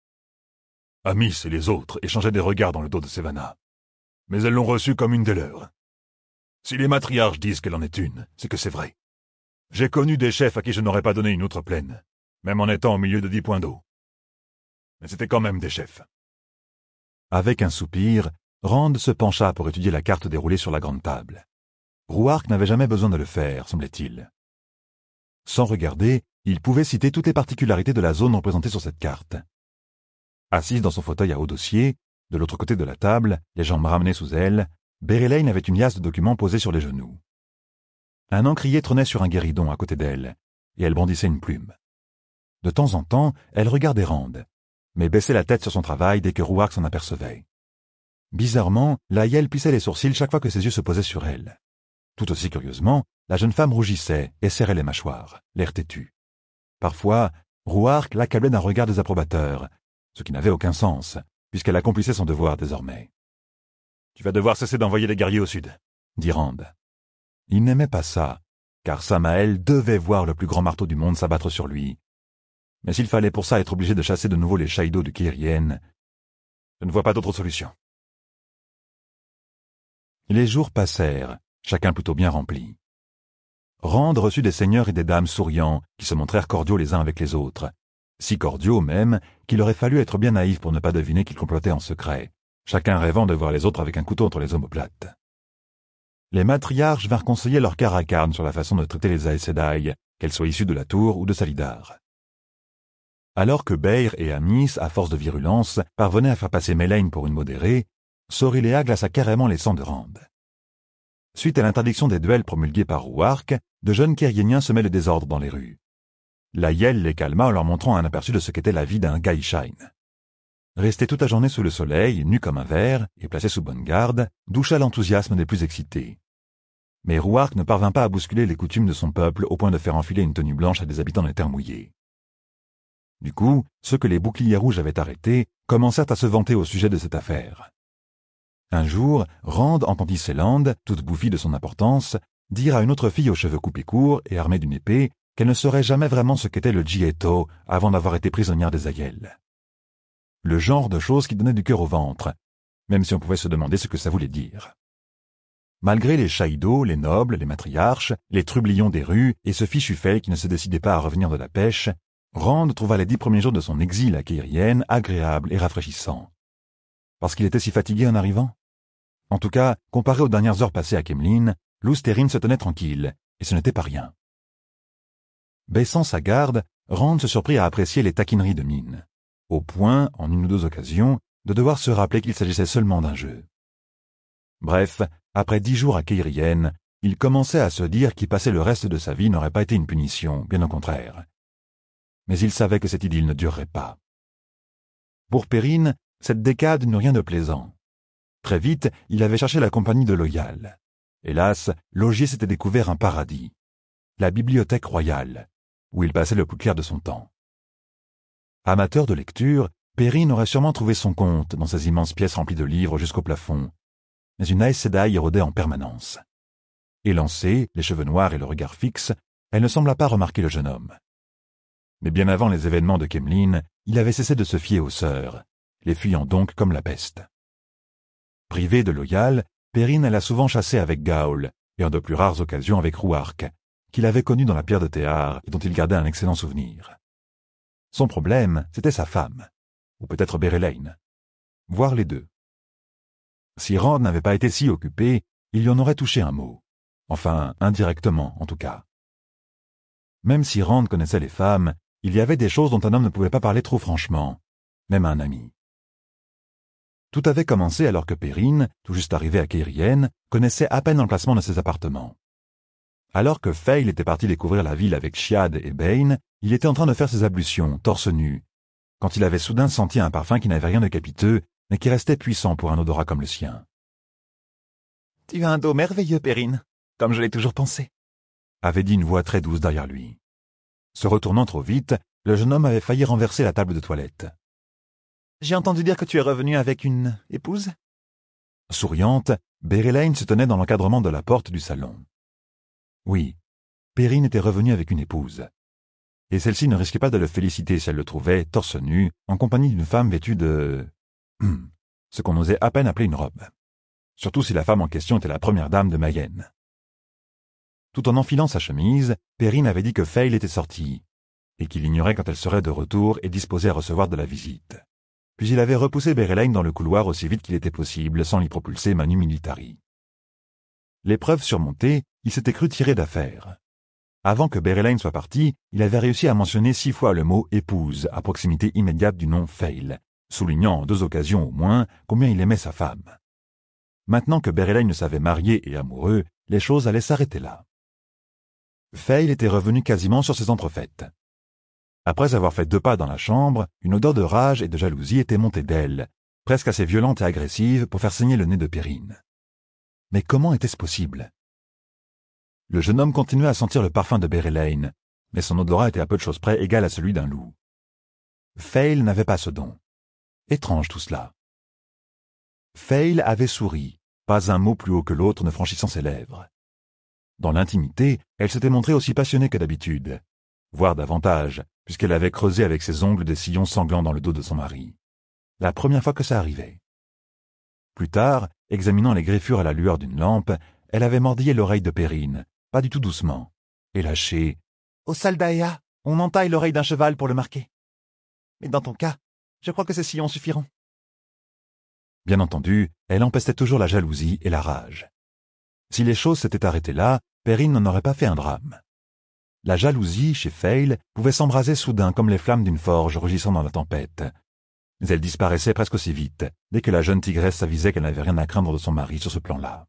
S1: Amis et les autres échangeaient des regards dans le dos de Sevanna, mais elles l'ont reçue comme une des leurs. Si les matriarches disent qu'elle en est une, c'est que c'est vrai. J'ai connu des chefs à qui je n'aurais pas donné une outre pleine, même en étant au milieu de dix points d'eau. Mais c'était quand même des chefs. Avec un soupir, Rand se pencha pour étudier la carte déroulée sur la grande table. Rouark n'avait jamais besoin de le faire, semblait-il. Sans regarder, il pouvait citer toutes les particularités de la zone représentée sur cette carte. Assise dans son fauteuil à haut dossier, de l'autre côté de la table, les jambes ramenées sous elle, Berelaine avait une liasse de documents posée sur les genoux. Un encrier trônait sur un guéridon à côté d'elle, et elle brandissait une plume. De temps en temps, elle regardait Rand, mais baissait la tête sur son travail dès que Rouark s'en apercevait. Bizarrement, l'Aiel plissait les sourcils chaque fois que ses yeux se posaient sur elle. Tout aussi curieusement, la jeune femme rougissait et serrait les mâchoires, l'air têtu. Parfois, Rouark l'accablait d'un regard désapprobateur, ce qui n'avait aucun sens, puisqu'elle accomplissait son devoir désormais. « Tu vas devoir cesser d'envoyer des guerriers au sud, » dit Rand. Il n'aimait pas ça, car Samael devait voir le plus grand marteau du monde s'abattre sur lui. Mais s'il fallait pour ça être obligé de chasser de nouveau les Shaïdo de Kérien, je ne vois pas d'autre solution. Les jours passèrent, chacun plutôt bien rempli. Rand reçut des seigneurs et des dames souriants, qui se montrèrent cordiaux les uns avec les autres, si cordiaux même qu'il aurait fallu être bien naïf pour ne pas deviner qu'ils complotaient en secret, chacun rêvant de voir les autres avec un couteau entre les omoplates. Les matriarches vinrent conseiller leur Karakarn sur la façon de traiter les Aes Sedai, qu'elles soient issues de la Tour ou de Salidar. Alors que Beyr et Amis, à force de virulence, parvenaient à faire passer Melaine pour une modérée, Sorylea glaça carrément les sangs de Rand. Suite à l'interdiction des duels promulguée par Rouark, de jeunes Kériéniens semaient le désordre dans les rues. Laïel les calma en leur montrant un aperçu de ce qu'était la vie d'un Gaïshain. Resté toute la journée sous le soleil, nu comme un ver, et placé sous bonne garde, doucha l'enthousiasme des plus excités. Mais Rouark ne parvint pas à bousculer les coutumes de son peuple au point de faire enfiler une tenue blanche à des habitants des terres mouillées. Du coup, ceux que les boucliers rouges avaient arrêtés commencèrent à se vanter au sujet de cette affaire. Un jour, Rand entendit Céland, toute bouffie de son importance, dire à une autre fille aux cheveux coupés courts et armée d'une épée qu'elle ne saurait jamais vraiment ce qu'était le Djiéto avant d'avoir été prisonnière des Aiel. Le genre de choses qui donnait du cœur au ventre, même si on pouvait se demander ce que ça voulait dire. Malgré les Chaïdos, les nobles, les matriarches, les trublions des rues et ce fichu Fey qui ne se décidait pas à revenir de la pêche, Rand trouva les dix premiers jours de son exil à Kérienne agréables et rafraîchissants. Parce qu'il était si fatigué en arrivant? En tout cas, comparé aux dernières heures passées à Kemlin, Lousterine se tenait tranquille, et ce n'était pas rien. Baissant sa garde, Rand se surprit à apprécier les taquineries de Mine, au point, en une ou deux occasions, de devoir se rappeler qu'il s'agissait seulement d'un jeu. Bref, après dix jours à Kérienne, il commençait à se dire qu'y passer le reste de sa vie n'aurait pas été une punition, bien au contraire. Mais il savait que cette idylle ne durerait pas. Pour Perrine, cette décade n'eut rien de plaisant. Très vite, il avait cherché la compagnie de Loial. Hélas, Logier s'était découvert un paradis, la bibliothèque royale, où il passait le plus clair de son temps. Amateur de lecture, Perrine aurait sûrement trouvé son compte dans ces immenses pièces remplies de livres jusqu'au plafond, mais une Aes Sedai y rôdait en permanence. Élancée, les cheveux noirs et le regard fixe, elle ne sembla pas remarquer le jeune homme. Mais bien avant les événements de Kemlin, il avait cessé de se fier aux sœurs, les fuyant donc comme la peste. Privé de Loial, Perrine alla souvent chasser avec Gaol, et en de plus rares occasions avec Rouark, qu'il avait connu dans la pierre de Théard et dont il gardait un excellent souvenir. Son problème, c'était sa femme, ou peut-être Bérélaine, voire les deux. Si Rand n'avait pas été si occupé, il y en aurait touché un mot, enfin indirectement en tout cas. Même si Rand connaissait les femmes, il y avait des choses dont un homme ne pouvait pas parler trop franchement, même à un ami. Tout avait commencé alors que Perrine, tout juste arrivée à Kérienne, connaissait à peine l'emplacement de ses appartements. Alors que Fail était parti découvrir la ville avec Chiad et Bane, il était en train de faire ses ablutions, torse nu, quand il avait soudain senti un parfum qui n'avait rien de capiteux, mais qui restait puissant pour un odorat comme le sien. « Tu as un dos merveilleux, Perrine, comme je l'ai toujours pensé », avait dit une voix très douce derrière lui. Se retournant trop vite, le jeune homme avait failli renverser la table de toilette. « J'ai entendu dire que tu es revenu avec une épouse ?» Souriante, Bérélaine se tenait dans l'encadrement de la porte du salon. Oui, Perrine était revenue avec une épouse. Et celle-ci ne risquait pas de le féliciter si elle le trouvait, torse nu, en compagnie d'une femme vêtue de... Hum, ce qu'on osait à peine appeler une robe. Surtout si la femme en question était la première dame de Mayenne. Tout en enfilant sa chemise, Perrine avait dit que Fail était sortie, et qu'il ignorait quand elle serait de retour et disposée à recevoir de la visite. Puis il avait repoussé Bérélaine dans le couloir aussi vite qu'il était possible, sans l'y propulser manu militari. L'épreuve surmontée, il s'était cru tiré d'affaire. Avant que Bérélaine soit partie, il avait réussi à mentionner six fois le mot « épouse » à proximité immédiate du nom Fail, soulignant en deux occasions au moins combien il aimait sa femme. Maintenant que Bérélaine savait marié et amoureux, les choses allaient s'arrêter là. Fail était revenu quasiment sur ses entrefaites. Après avoir fait deux pas dans la chambre, une odeur de rage et de jalousie était montée d'elle, presque assez violente et agressive pour faire saigner le nez de Perrine. Mais comment était-ce possible? Le jeune homme continuait à sentir le parfum de Bérélaine, mais son odorat était à peu de choses près égal à celui d'un loup. Fail n'avait pas ce don. Étrange tout cela. Fail avait souri, pas un mot plus haut que l'autre ne franchissant ses lèvres. Dans l'intimité, elle s'était montrée aussi passionnée que d'habitude, voire davantage, puisqu'elle avait creusé avec ses ongles des sillons sanglants dans le dos de son mari. La première fois que ça arrivait. Plus tard, examinant les griffures à la lueur d'une lampe, elle avait mordillé l'oreille de Perrine, pas du tout doucement, et lâché « Au Saldaïa, on entaille l'oreille d'un cheval pour le marquer. Mais dans ton cas, je crois que ces sillons suffiront. » Bien entendu, elle empestait toujours la jalousie et la rage. Si les choses s'étaient arrêtées là, Perrine n'en aurait pas fait un drame. la jalousie, chez Fayle, pouvait s'embraser soudain comme les flammes d'une forge rugissant dans la tempête. Mais elle disparaissait presque aussi vite, dès que la jeune tigresse s'avisait qu'elle n'avait rien à craindre de son mari sur ce plan-là.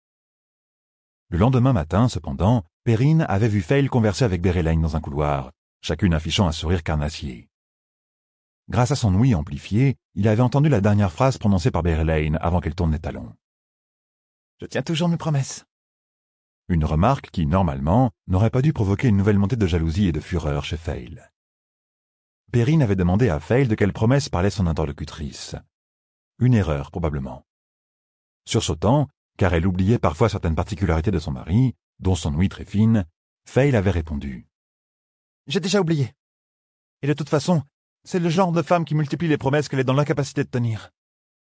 S1: Le lendemain matin, cependant, Perrine avait vu Fayle converser avec Bérélaïne dans un couloir, chacune affichant un sourire carnassier. Grâce à son ouïe amplifié, il avait entendu la dernière phrase prononcée par Bérélaïne avant qu'elle tourne les talons. « Je tiens toujours mes promesses. » Une remarque qui, normalement, n'aurait pas dû provoquer une nouvelle montée de jalousie et de fureur chez Fayle. Perrine avait demandé à Fayle de quelle promesse parlait son interlocutrice. Une erreur, probablement. Sursautant, car elle oubliait parfois certaines particularités de son mari, dont son ouïe très fine, Fayle avait répondu. « J'ai déjà oublié. Et de toute façon, c'est le genre de femme qui multiplie les promesses qu'elle est dans l'incapacité de tenir. »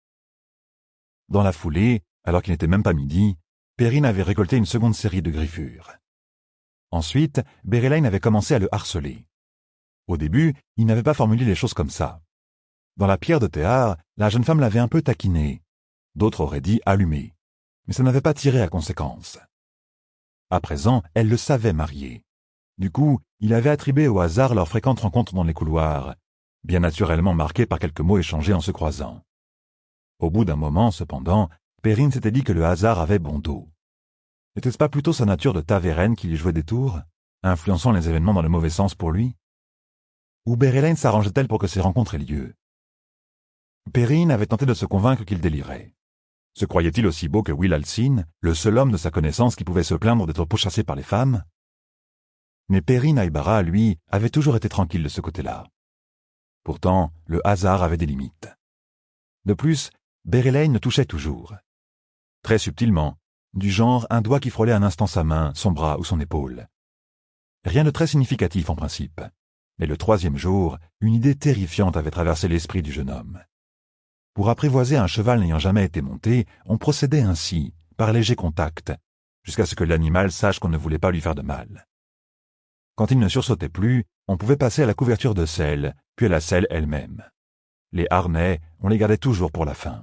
S1: Dans la foulée, alors qu'il n'était même pas midi, Perrine avait récolté une seconde série de griffures. Ensuite, Bérélaïne avait commencé à le harceler. Au début, il n'avait pas formulé les choses comme ça. Dans la pierre de théâtre, la jeune femme l'avait un peu taquiné. D'autres auraient dit allumé. Mais ça n'avait pas tiré à conséquence. À présent, elle le savait marié. Du coup, il avait attribué au hasard leurs fréquentes rencontres dans les couloirs, bien naturellement marquées par quelques mots échangés en se croisant. Au bout d'un moment, cependant, Perrine s'était dit que le hasard avait bon dos. N'était-ce pas plutôt sa nature de tavérène qui lui jouait des tours, influençant les événements dans le mauvais sens pour lui? Ou Bérélaïne s'arrangeait-elle pour que ces rencontres aient lieu? Perrine avait tenté de se convaincre qu'il délirait. Se croyait-il aussi beau que Will Alcine, le seul homme de sa connaissance qui pouvait se plaindre d'être pourchassé par les femmes? Mais Perrine Aybara, lui, avait toujours été tranquille de ce côté-là. Pourtant, le hasard avait des limites. De plus, Bérélaïne le touchait toujours. Très subtilement, du genre un doigt qui frôlait un instant sa main, son bras ou son épaule. Rien de très significatif en principe. Mais le troisième jour, une idée terrifiante avait traversé l'esprit du jeune homme. Pour apprivoiser un cheval n'ayant jamais été monté, on procédait ainsi, par léger contact, jusqu'à ce que l'animal sache qu'on ne voulait pas lui faire de mal. Quand il ne sursautait plus, on pouvait passer à la couverture de selle, puis à la selle elle-même. Les harnais, on les gardait toujours pour la fin.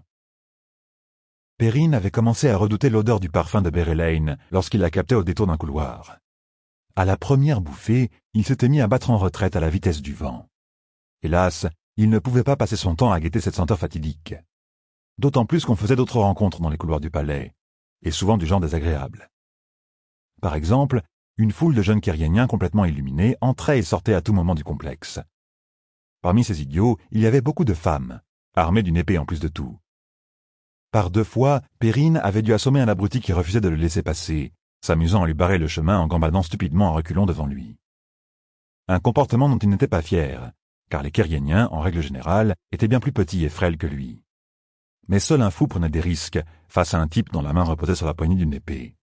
S1: Perrine avait commencé à redouter l'odeur du parfum de Bérélaïne lorsqu'il la captait au détour d'un couloir. À la première bouffée, il s'était mis à battre en retraite à la vitesse du vent. Hélas, il ne pouvait pas passer son temps à guetter cette senteur fatidique. D'autant plus qu'on faisait d'autres rencontres dans les couloirs du palais, et souvent du genre désagréable. Par exemple, une foule de jeunes Kérieniens complètement illuminés entrait et sortait à tout moment du complexe. Parmi ces idiots, il y avait beaucoup de femmes, armées d'une épée en plus de tout. Par deux fois, Perrine avait dû assommer un abruti qui refusait de le laisser passer, s'amusant à lui barrer le chemin en gambadant stupidement en reculant devant lui. Un comportement dont il n'était pas fier, car les Kérieniens, en règle générale, étaient bien plus petits et frêles que lui. Mais seul un fou prenait des risques face à un type dont la main reposait sur la poignée d'une épée.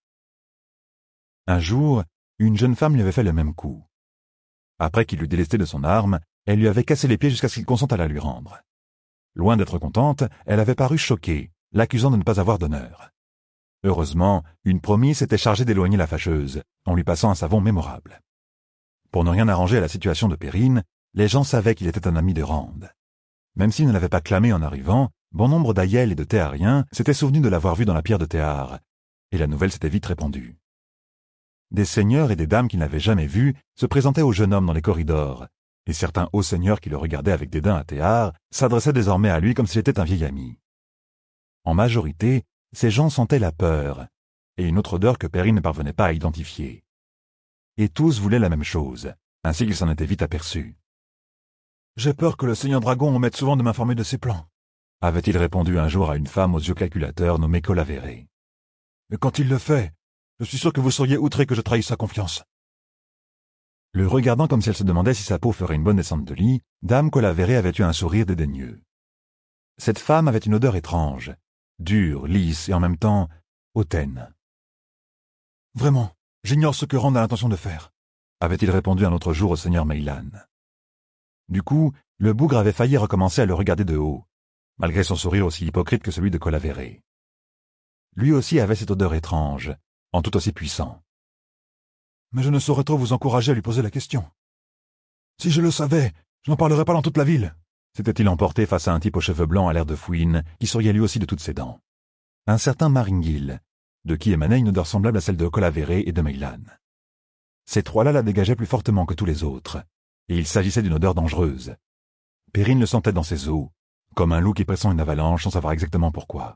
S1: Un jour, une jeune femme lui avait fait le même coup. Après qu'il l'eut délesté de son arme, elle lui avait cassé les pieds jusqu'à ce qu'il consente à la lui rendre. Loin d'être contente, elle avait paru choquée, l'accusant de ne pas avoir d'honneur. Heureusement, une promise s'était chargée d'éloigner la fâcheuse, en lui passant un savon mémorable. Pour ne rien arranger à la situation de Perrine, les gens savaient qu'il était un ami de Rande. Même s'il ne l'avait pas clamé en arrivant, bon nombre d'Aïels et de Théariens s'étaient souvenus de l'avoir vu dans la pierre de Théar, et la nouvelle s'était vite répandue. Des seigneurs et des dames qu'il n'avait jamais vus se présentaient au jeune homme dans les corridors, et certains hauts seigneurs qui le regardaient avec dédain à Théar s'adressaient désormais à lui comme s'il était un vieil ami. En majorité, ces gens sentaient la peur, et une autre odeur que Perrine ne parvenait pas à identifier. Et tous voulaient la même chose, ainsi qu'il s'en était vite aperçu. « J'ai peur que le seigneur dragon omette souvent de m'informer de ses plans, » avait-il répondu un jour à une femme aux yeux calculateurs nommée Colavéré. « Mais quand il le fait, je suis sûr que vous seriez outré que je trahisse sa confiance. » Le regardant comme si elle se demandait si sa peau ferait une bonne descente de lit, Dame Colavéré avait eu un sourire dédaigneux. Cette femme avait une odeur étrange, dure, lisse et en même temps hautaine. « Vraiment, j'ignore ce que Rande a l'intention de faire, » avait-il répondu un autre jour au seigneur Meylan. Du coup, le bougre avait failli recommencer à le regarder de haut, malgré son sourire aussi hypocrite que celui de Colavéré. Lui aussi avait cette odeur étrange, en tout aussi puissant. « Mais je ne saurais trop vous encourager à lui poser la question. Si je le savais, je n'en parlerais pas dans toute la ville. » s'était-il emporté face à un type aux cheveux blancs à l'air de fouine, qui souriait lui aussi de toutes ses dents. Un certain Maringil, de qui émanait une odeur semblable à celle de Colavéré et de Meylan. ces trois-là la dégageaient plus fortement que tous les autres, et il s'agissait d'une odeur dangereuse. Perrine le sentait dans ses os, comme un loup qui pressent une avalanche sans savoir exactement pourquoi.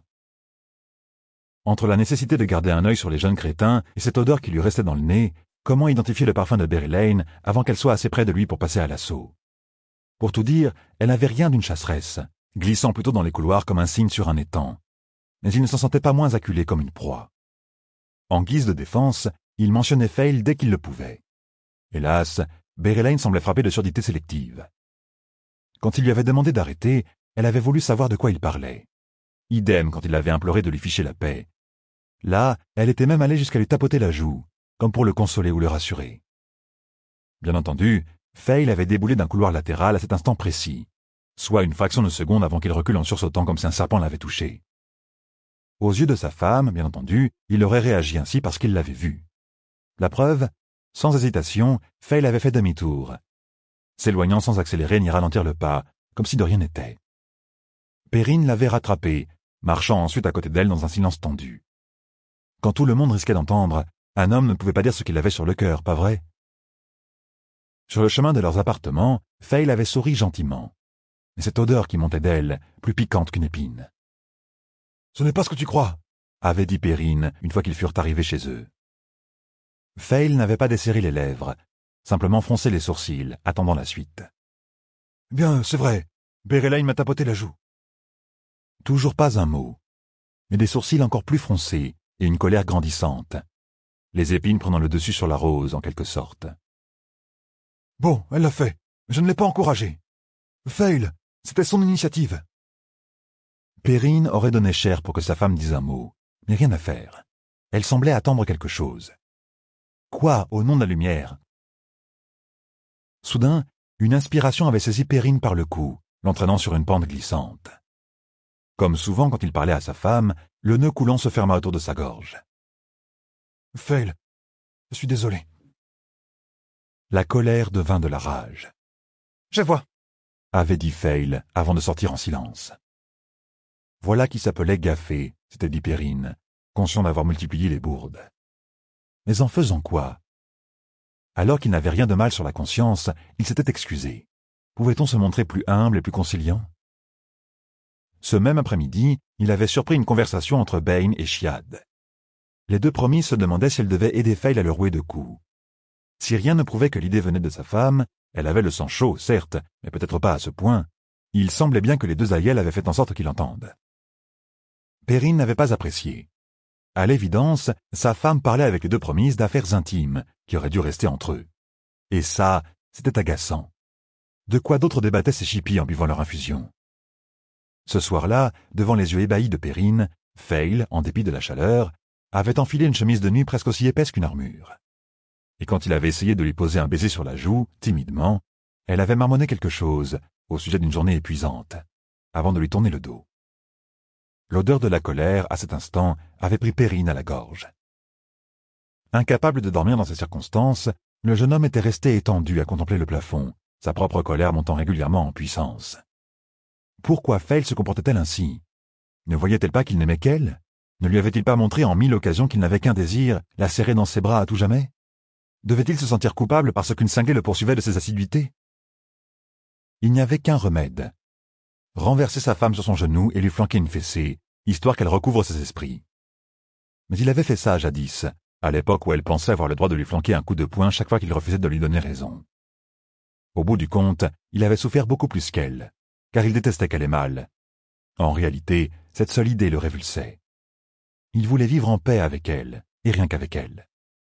S1: Entre la nécessité de garder un œil sur les jeunes crétins et cette odeur qui lui restait dans le nez, comment identifier le parfum de Berry Lane avant qu'elle soit assez près de lui pour passer à l'assaut? Pour tout dire, elle n'avait rien d'une chasseresse, glissant plutôt dans les couloirs comme un cygne sur un étang. Mais il ne s'en sentait pas moins acculé comme une proie. En guise de défense, il mentionnait Fail dès qu'il le pouvait. Hélas, Berry Lane semblait frappé de surdité sélective. Quand il lui avait demandé d'arrêter, elle avait voulu savoir de quoi il parlait. Idem quand il l'avait imploré de lui ficher la paix. Là, elle était même allée jusqu'à lui tapoter la joue, comme pour le consoler ou le rassurer. Bien entendu, Fail avait déboulé d'un couloir latéral à cet instant précis, soit une fraction de seconde avant qu'il recule en sursautant comme si un serpent l'avait touché. Aux yeux de sa femme, bien entendu, il aurait réagi ainsi parce qu'il l'avait vu. La preuve, sans hésitation, Fail avait fait demi-tour, s'éloignant sans accélérer ni ralentir le pas, comme si de rien n'était. Perrine l'avait rattrapé, marchant ensuite à côté d'elle dans un silence tendu. Quand tout le monde risquait d'entendre, un homme ne pouvait pas dire ce qu'il avait sur le cœur, pas vrai? Sur le chemin de leurs appartements, Fail avait souri gentiment. Mais cette odeur qui montait d'elle, plus piquante qu'une épine. « Ce n'est pas ce que tu crois !» avait dit Perrine une fois qu'ils furent arrivés chez eux. Fail n'avait pas desserré les lèvres, simplement froncé les sourcils, attendant la suite. « Bien, c'est vrai, Berry Lane m'a tapoté la joue. » Toujours pas un mot, mais des sourcils encore plus froncés et une colère grandissante, les épines prenant le dessus sur la rose en quelque sorte. « Bon, elle l'a fait, je ne l'ai pas encouragée. Fail, c'était son initiative. » Perrine aurait donné cher pour que sa femme dise un mot, mais rien à faire. Elle semblait attendre quelque chose. Quoi, au nom de la lumière? Soudain, une inspiration avait saisi Perrine par le cou, l'entraînant sur une pente glissante. Comme souvent quand il parlait à sa femme, le nœud coulant se ferma autour de sa gorge. « Fail, je suis désolé. » La colère devint de la rage. « Je vois, » avait dit Fail avant de sortir en silence. Voilà qui s'appelait gaffer, s'était dit Perrine, conscient d'avoir multiplié les bourdes. Mais en faisant quoi? Alors qu'il n'avait rien de mal sur la conscience, il s'était excusé. Pouvait-on se montrer plus humble et plus conciliant? Ce même après-midi, il avait surpris une conversation entre Bain et Chiad. Les deux promis se demandaient si elle devait aider Fail à le rouer de coups. Si rien ne prouvait que l'idée venait de sa femme, elle avait le sang chaud, certes, mais peut-être pas à ce point. Il semblait bien que les deux aïeuls avaient fait en sorte qu'il entende. Perrine n'avait pas apprécié. À l'évidence, sa femme parlait avec les deux promises d'affaires intimes, qui auraient dû rester entre eux. Et ça, c'était agaçant. De quoi d'autres débattaient ces chippies en buvant leur infusion? Ce soir-là, devant les yeux ébahis de Perrine, Fail, en dépit de la chaleur, avait enfilé une chemise de nuit presque aussi épaisse qu'une armure. Et quand il avait essayé de lui poser un baiser sur la joue, timidement, elle avait marmonné quelque chose, au sujet d'une journée épuisante, avant de lui tourner le dos. L'odeur de la colère, à cet instant, avait pris Perrine à la gorge. Incapable de dormir dans ces circonstances, le jeune homme était resté étendu à contempler le plafond, sa propre colère montant régulièrement en puissance. Pourquoi Fail se comportait-elle ainsi? Ne voyait-elle pas qu'il n'aimait qu'elle? Ne lui avait-il pas montré en mille occasions qu'il n'avait qu'un désir, la serrer dans ses bras à tout jamais? Devait-il se sentir coupable parce qu'une cinglée le poursuivait de ses assiduités? Il n'y avait qu'un remède. Renverser sa femme sur son genou et lui flanquer une fessée, histoire qu'elle recouvre ses esprits. Mais il avait fait ça jadis, à l'époque où elle pensait avoir le droit de lui flanquer un coup de poing chaque fois qu'il refusait de lui donner raison. Au bout du compte, il avait souffert beaucoup plus qu'elle, car il détestait qu'elle ait mal. En réalité, cette seule idée le révulsait. Il voulait vivre en paix avec elle, et rien qu'avec elle.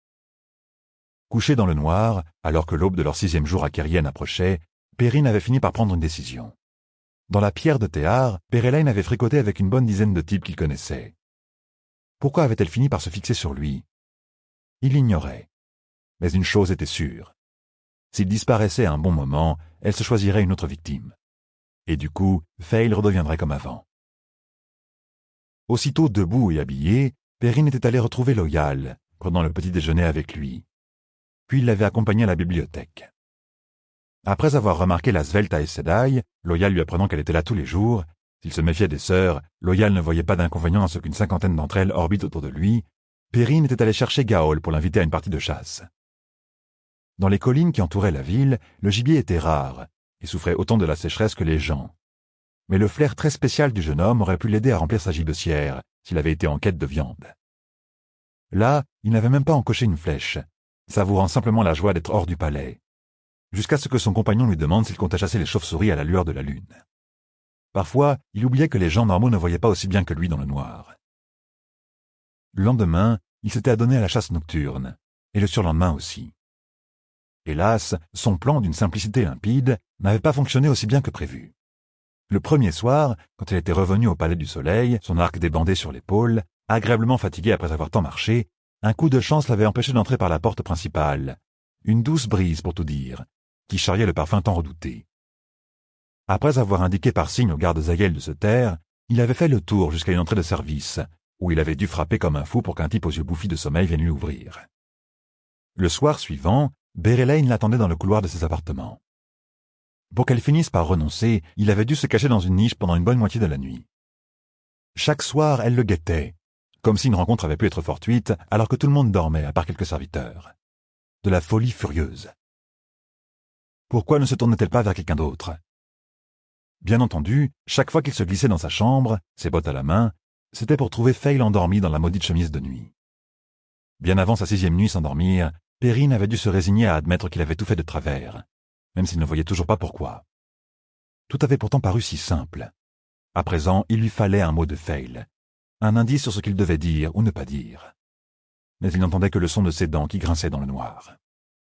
S1: Couché dans le noir, alors que l'aube de leur sixième jour à Kérienne approchait, Perrine avait fini par prendre une décision. Dans la pierre de Théard, Berry Lane avait fricoté avec une bonne dizaine de types qu'il connaissait. Pourquoi avait-elle fini par se fixer sur lui? Il l'ignorait. Mais une chose était sûre. S'il disparaissait à un bon moment, elle se choisirait une autre victime. Et du coup, Fail redeviendrait comme avant. Aussitôt debout et habillé, Perrine était allée retrouver Loyal, prenant le petit déjeuner avec lui. Puis il l'avait accompagné à la bibliothèque. Après avoir remarqué la svelte Aes Sedai, Loyal lui apprenant qu'elle était là tous les jours, s'il se méfiait des sœurs, Loyal ne voyait pas d'inconvénient à ce qu'une cinquantaine d'entre elles orbitent autour de lui, Perrine était allée chercher Gaol pour l'inviter à une partie de chasse. Dans les collines qui entouraient la ville, le gibier était rare, et souffrait autant de la sécheresse que les gens. Mais le flair très spécial du jeune homme aurait pu l'aider à remplir sa gibecière, s'il avait été en quête de viande. Là, il n'avait même pas encoché une flèche, savourant simplement la joie d'être hors du palais, jusqu'à ce que son compagnon lui demande s'il comptait chasser les chauves-souris à la lueur de la lune. Parfois, il oubliait que les gens normaux ne voyaient pas aussi bien que lui dans le noir. Le lendemain, il s'était adonné à la chasse nocturne, et le surlendemain aussi. Hélas, son plan d'une simplicité limpide n'avait pas fonctionné aussi bien que prévu. Le premier soir, quand il était revenu au Palais du Soleil, son arc débandé sur l'épaule, agréablement fatigué après avoir tant marché, un coup de chance l'avait empêché d'entrer par la porte principale, une douce brise pour tout dire, qui charriait le parfum tant redouté. Après avoir indiqué par signe aux gardes aïeuls de se taire, il avait fait le tour jusqu'à une entrée de service, où il avait dû frapper comme un fou pour qu'un type aux yeux bouffis de sommeil vienne lui ouvrir. Le soir suivant, Bérelaine l'attendait dans le couloir de ses appartements. Pour qu'elle finisse par renoncer, il avait dû se cacher dans une niche pendant une bonne moitié de la nuit. Chaque soir, elle le guettait, comme si une rencontre avait pu être fortuite, alors que tout le monde dormait, à part quelques serviteurs. De la folie furieuse. Pourquoi ne se tournait-elle pas vers quelqu'un d'autre? Bien entendu, chaque fois qu'il se glissait dans sa chambre, ses bottes à la main, c'était pour trouver Feyle endormi dans la maudite chemise de nuit. Bien avant sa sixième nuit sans dormir, Perrine avait dû se résigner à admettre qu'il avait tout fait de travers, même s'il ne voyait toujours pas pourquoi. Tout avait pourtant paru si simple. À présent, il lui fallait un mot de Feyle, un indice sur ce qu'il devait dire ou ne pas dire. Mais il n'entendait que le son de ses dents qui grinçaient dans le noir.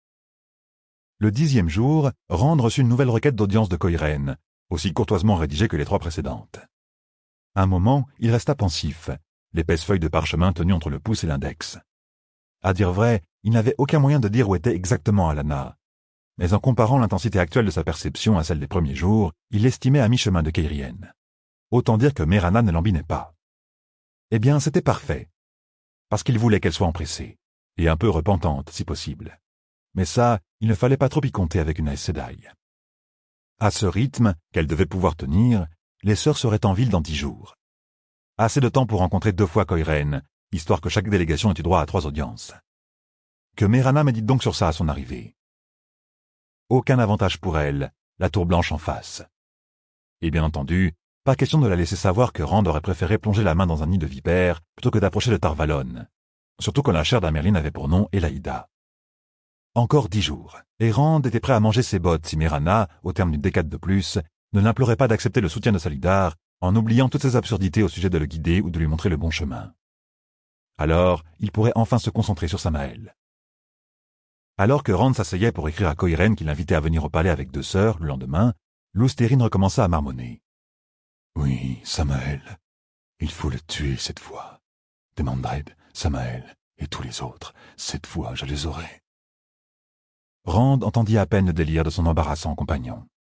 S1: Le dixième jour, Rand reçut une nouvelle requête d'audience de Coyren, aussi courtoisement rédigée que les trois précédentes. Un moment, il resta pensif, l'épaisse feuille de parchemin tenue entre le pouce et l'index. À dire vrai, il n'avait aucun moyen de dire où était exactement Alanna, mais en comparant l'intensité actuelle de sa perception à celle des premiers jours, il l'estimait à mi-chemin de Cairhien. Autant dire que Mérana ne l'embinait pas. Eh bien, c'était parfait, parce qu'il voulait qu'elle soit empressée, et un peu repentante, si possible. Mais ça, il ne fallait pas trop y compter avec une Aes Sedai. À ce rythme, qu'elle devait pouvoir tenir, les sœurs seraient en ville dans dix jours. Assez de temps pour rencontrer deux fois Coyren, histoire que chaque délégation ait eu droit à trois audiences. Que Mérana médite donc sur ça à son arrivée. Aucun avantage pour elle, la tour blanche en face. Et bien entendu, pas question de la laisser savoir que Rand aurait préféré plonger la main dans un nid de vipères plutôt que d'approcher de Tar Valon, surtout quand la chair d'Amerlin avait pour nom Elaïda. Encore dix jours, et Rand était prêt à manger ses bottes si Mérana, au terme d'une décade de plus, ne l'implorait pas d'accepter le soutien de Salidar en oubliant toutes ses absurdités au sujet de le guider ou de lui montrer le bon chemin. Alors, il pourrait enfin se concentrer sur Samael. Alors que Rand s'asseyait pour écrire à Coyren qu'il l'invitait à venir au palais avec deux sœurs le lendemain, Lousterine recommença à marmonner. « Oui, Samael, il faut le tuer cette fois. Demandred, Samael et tous les autres, cette fois je les aurai. » Rand entendit à peine le délire de son embarrassant compagnon.